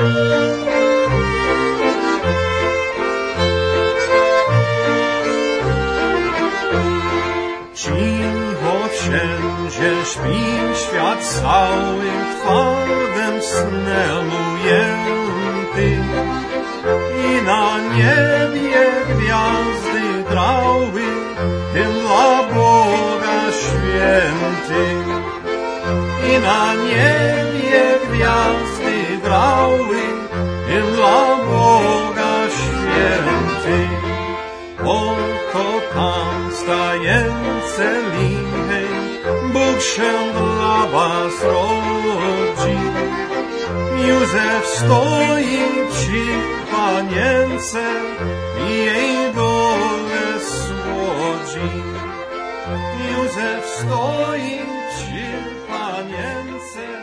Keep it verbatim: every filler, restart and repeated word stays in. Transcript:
Cicho wszędzie śpi świat cały twardym snem ujęty i na niebie gwiazdy grały tym dla Boga święty. I na niebie gwiazdy grały tym dla Boga święty. Oto tam stające lichej Bóg się dla was rodzi. Józef stoi przy panience i jej dole słodzi. Józef stoi przy panience